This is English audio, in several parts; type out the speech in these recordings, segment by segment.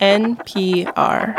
NPR.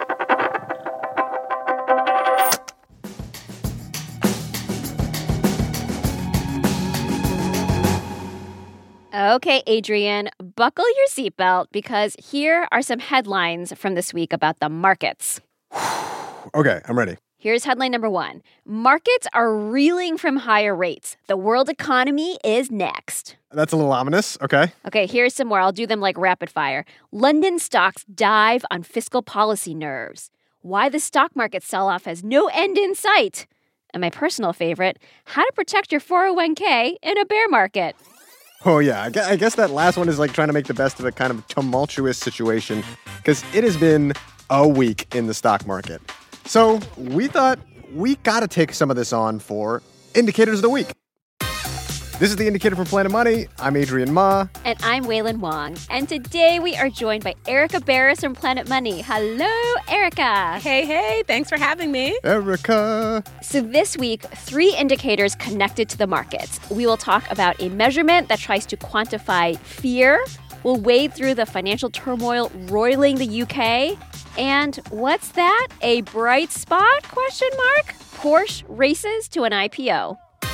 Okay, Adrian, buckle your seatbelt because here are some headlines from this week about the markets. Okay, I'm ready. Here's headline number 1. Markets are reeling from higher rates. The world economy is next. That's a little ominous. Okay. Okay, here's some more. I'll do them like rapid fire. London stocks dive on fiscal policy nerves. Why the stock market sell-off has no end in sight. And my personal favorite, how to protect your 401k in a bear market. Oh, yeah. I guess that last one is like trying to make the best of a kind of tumultuous situation because it has been a week in the stock market. So we thought we got to take some of this on for Indicators of the Week. This is The Indicator from Planet Money. I'm Adrian Ma. And I'm Waylon Wong. And today we are joined by Erica Barris from Planet Money. Hello, Erica. Hey, thanks for having me. Erica. So this week, 3 indicators connected to the markets. We will talk about a measurement that tries to quantify fear. We'll wade through the financial turmoil roiling the UK. And what's that? A bright spot? ? Porsche races to an IPO.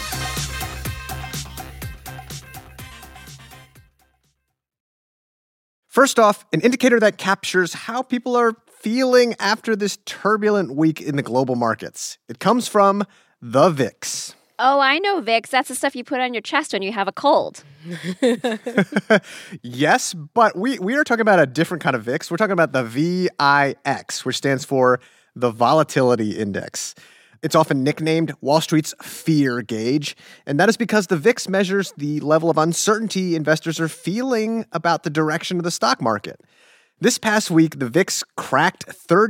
First off, an indicator that captures how people are feeling after this turbulent week in the global markets. It comes from the VIX. Oh, I know, VIX. That's the stuff you put on your chest when you have a cold. Yes, but we are talking about a different kind of VIX. We're talking about the VIX, which stands for the Volatility Index. It's often nicknamed Wall Street's fear gauge, and that is because the VIX measures the level of uncertainty investors are feeling about the direction of the stock market. This past week, the VIX cracked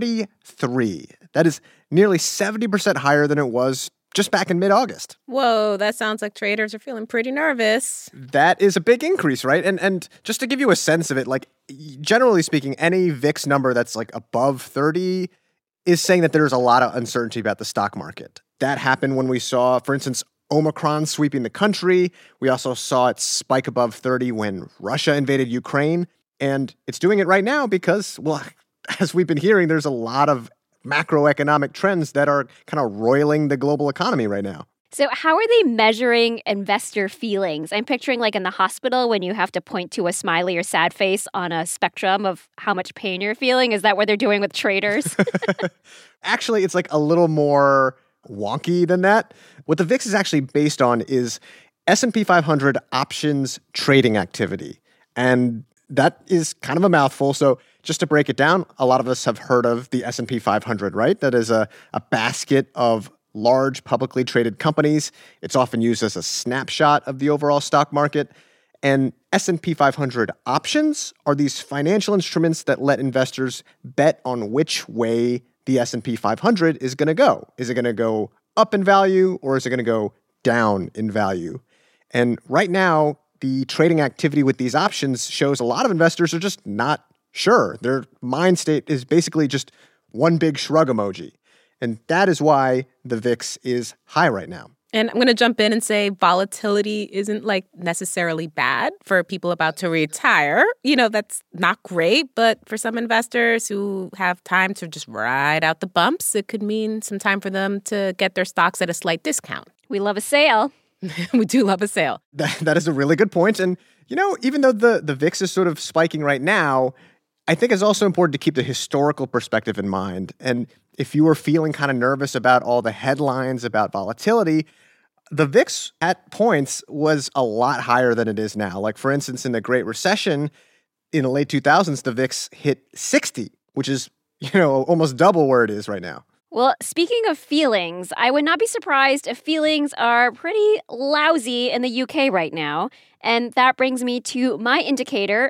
33. That is nearly 70% higher than it was just back in mid-August. Whoa, that sounds like traders are feeling pretty nervous. That is a big increase, right? And just to give you a sense of it, like generally speaking, any VIX number that's like above 30 is saying that there's a lot of uncertainty about the stock market. That happened when we saw, for instance, Omicron sweeping the country. We also saw it spike above 30 when Russia invaded Ukraine. And it's doing it right now because, well, as we've been hearing, there's a lot of macroeconomic trends that are kind of roiling the global economy right now. So how are they measuring investor feelings? I'm picturing like in the hospital when you have to point to a smiley or sad face on a spectrum of how much pain you're feeling. Is that what they're doing with traders? Actually, it's like a little more wonky than that. What the VIX is actually based on is S&P 500 options trading activity. And that is kind of a mouthful. So just to break it down, a lot of us have heard of the S&P 500, right? That is a basket of large publicly traded companies. It's often used as a snapshot of the overall stock market. And S&P 500 options are these financial instruments that let investors bet on which way the S&P 500 is going to go. Is it going to go up in value or is it going to go down in value? And right now, the trading activity with these options shows a lot of investors are just not sure. Their mind state is basically just one big shrug emoji. And that is why the VIX is high right now. And I'm going to jump in and say volatility isn't like necessarily bad for people about to retire. You know, that's not great. But for some investors who have time to just ride out the bumps, it could mean some time for them to get their stocks at a slight discount. We love a sale. We do love a sale. That is a really good point. And, you know, even though the VIX is sort of spiking right now, I think it's also important to keep the historical perspective in mind. And if you were feeling kind of nervous about all the headlines about volatility, the VIX at points was a lot higher than it is now. Like, for instance, in the Great Recession in the late 2000s, the VIX hit 60, which is, you know, almost double where it is right now. Well, speaking of feelings, I would not be surprised if feelings are pretty lousy in the UK right now. And that brings me to my indicator,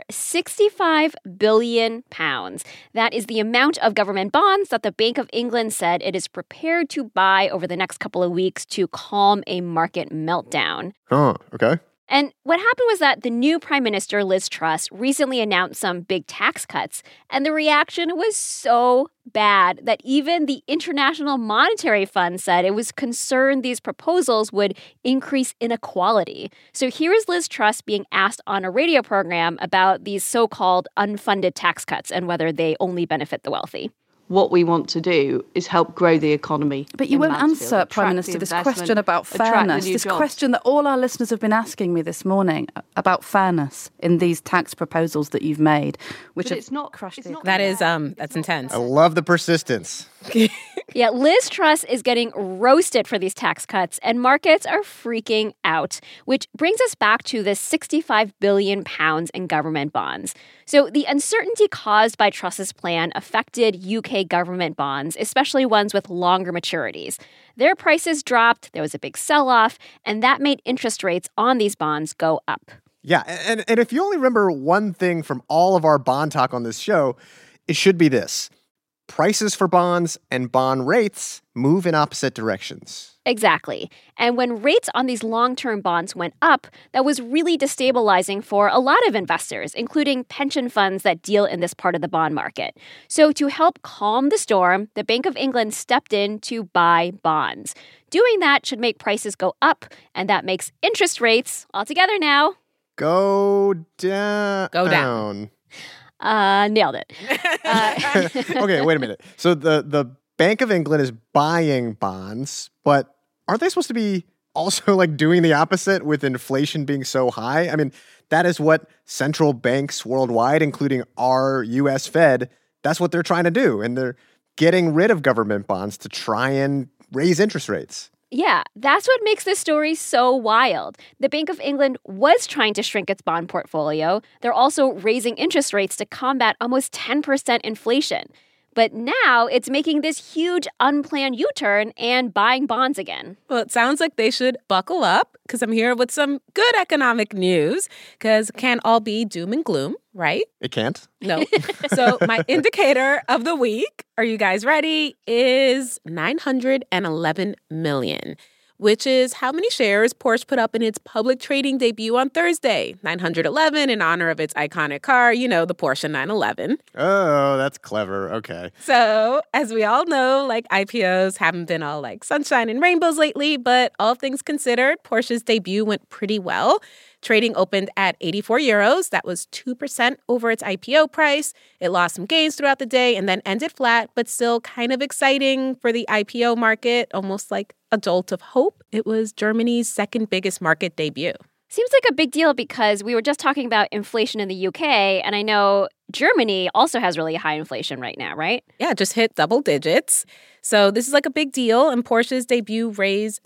£65 billion. That is the amount of government bonds that the Bank of England said it is prepared to buy over the next couple of weeks to calm a market meltdown. Oh, okay. And what happened was that the new Prime Minister, Liz Truss, recently announced some big tax cuts, and the reaction was so bad that even the International Monetary Fund said it was concerned these proposals would increase inequality. So here is Liz Truss being asked on a radio program about these so-called unfunded tax cuts and whether they only benefit the wealthy. What we want to do is help grow the economy. But you won't answer, Prime Minister, this question about fairness, this question that all our listeners have been asking me this morning about fairness in these tax proposals that you've made, which have crushed the economy. That's intense. I love the persistence. Yeah, Liz Truss is getting roasted for these tax cuts, and markets are freaking out, which brings us back to the £65 billion in government bonds. So the uncertainty caused by Truss's plan affected UK government bonds, especially ones with longer maturities. Their prices dropped, there was a big sell-off, and that made interest rates on these bonds go up. Yeah, and if you only remember one thing from all of our bond talk on this show, it should be this. Prices for bonds and bond rates move in opposite directions. Exactly. And when rates on these long-term bonds went up, that was really destabilizing for a lot of investors, including pension funds that deal in this part of the bond market. So to help calm the storm, the Bank of England stepped in to buy bonds. Doing that should make prices go up, and that makes interest rates, all together now, Go down. Go down. Nailed it. Okay, wait a minute. So the Bank of England is buying bonds, but aren't they supposed to be also like doing the opposite with inflation being so high? I mean, that is what central banks worldwide, including our U.S. Fed, that's what they're trying to do. And they're getting rid of government bonds to try and raise interest rates. Yeah, that's what makes this story so wild. The Bank of England was trying to shrink its bond portfolio. They're also raising interest rates to combat almost 10% inflation. But now it's making this huge unplanned U-turn and buying bonds again. Well, it sounds like they should buckle up because I'm here with some good economic news because it can't all be doom and gloom, right? It can't? No. So my indicator of the week, are you guys ready, is 911 million, which is how many shares Porsche put up in its public trading debut on Thursday. 911 in honor of its iconic car, you know, the Porsche 911. Oh, that's clever. Okay. So, as we all know, like IPOs haven't been all like sunshine and rainbows lately, but all things considered, Porsche's debut went pretty well. Trading opened at 84 euros. That was 2% over its IPO price. It lost some gains throughout the day and then ended flat, but still kind of exciting for the IPO market, almost like a jolt of hope. It was Germany's second biggest market debut. Seems like a big deal because we were just talking about inflation in the UK, and I know Germany also has really high inflation right now, right? Yeah, just hit double digits. So this is like a big deal, and Porsche's debut raised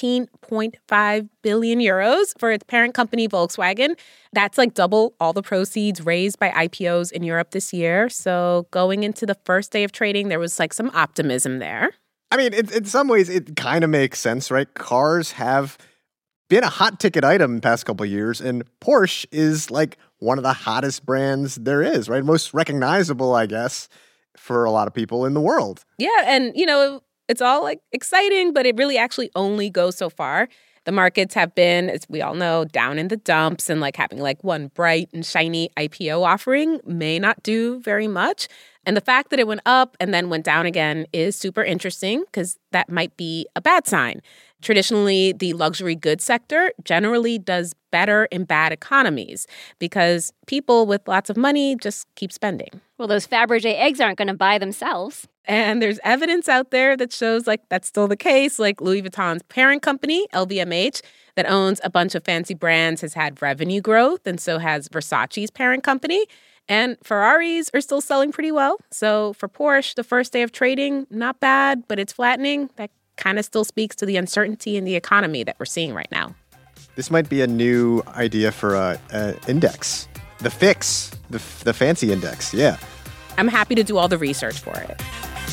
19.5 billion euros for its parent company, Volkswagen. That's like double all the proceeds raised by IPOs in Europe this year. So going into the first day of trading, there was like some optimism there. I mean, in some ways, it kind of makes sense, right? Cars have been a hot ticket item the past couple of years, and Porsche is like one of the hottest brands there is, right? Most recognizable, I guess, for a lot of people in the world. Yeah, and you know, it's all like exciting, but it really actually only goes so far. The markets have been, as we all know, down in the dumps, and like having like one bright and shiny IPO offering may not do very much. And the fact that it went up and then went down again is super interesting because that might be a bad sign. Traditionally, the luxury goods sector generally does better in bad economies because people with lots of money just keep spending. Well, those Fabergé eggs aren't going to buy themselves. And there's evidence out there that shows like that's still the case. Like Louis Vuitton's parent company, LVMH, that owns a bunch of fancy brands, has had revenue growth, and so has Versace's parent company. And Ferraris are still selling pretty well. So for Porsche, the first day of trading, not bad, but it's flattening. That kind of still speaks to the uncertainty in the economy that we're seeing right now. This might be a new idea for an index. The FIX, the fancy index, yeah. I'm happy to do all the research for it.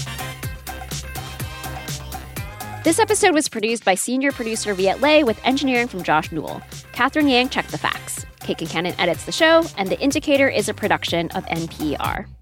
This episode was produced by senior producer Viet Le with engineering from Josh Newell. Catherine Yang checked the facts. Kate Concannon edits the show, and The Indicator is a production of NPR.